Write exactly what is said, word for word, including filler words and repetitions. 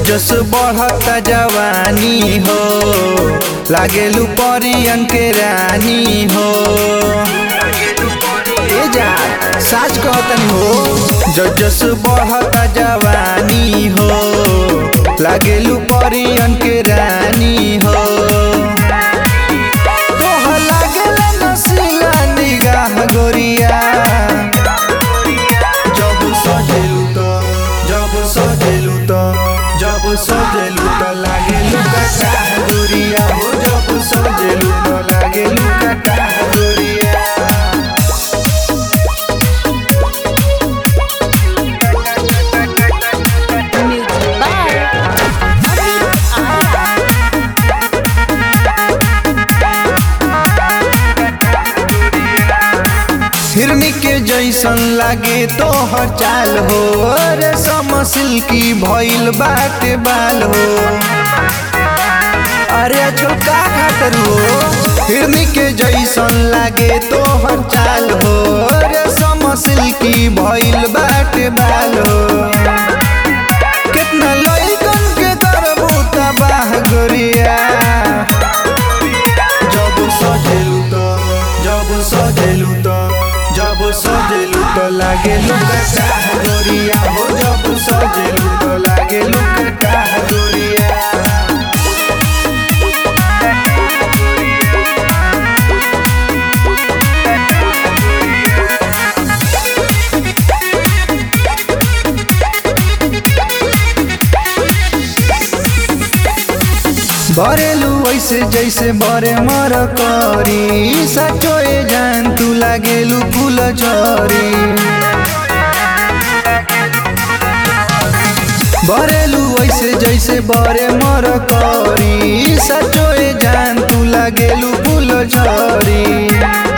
जस बढ़ता जवानी हो लागेलू परियन के रानी हो। ए जा साच कहतन हो जस बढ़ता जवानी हो लागेलू परियन के रानी हो। तोह लागेला नसीला निगाह गोरिया जब सजेलू तो जब सजेलू तो जब सजेलू तो लागेलू कटा गोरिया हो। जब सजेलू तो लागेलू कटा गोरिया। हिरनी के जैसन लागे तोहर चाल हो रे समसिल की भइल बाटे बाल हो। अरे छोका खातर हो हिरनी के जैसन लागे तोहर चाल हो रे समसिल की भइल बाटे बाल हो। कितना लइकन के करबू तबाह गोरिया जब सजेलू तो जब सजेलू तो जब सजेलू तो लागेलू कटा गोरिया हो। जब सजेलू तो लागेलू कटा गोरिया। बरेलू ऐसे जैसे बरे मर करी सचोए जान तू लागेलू फूल झरी। बरेलू ऐसे जैसे बरे मर करी सचोए जान तू लागेलू फूल झरी।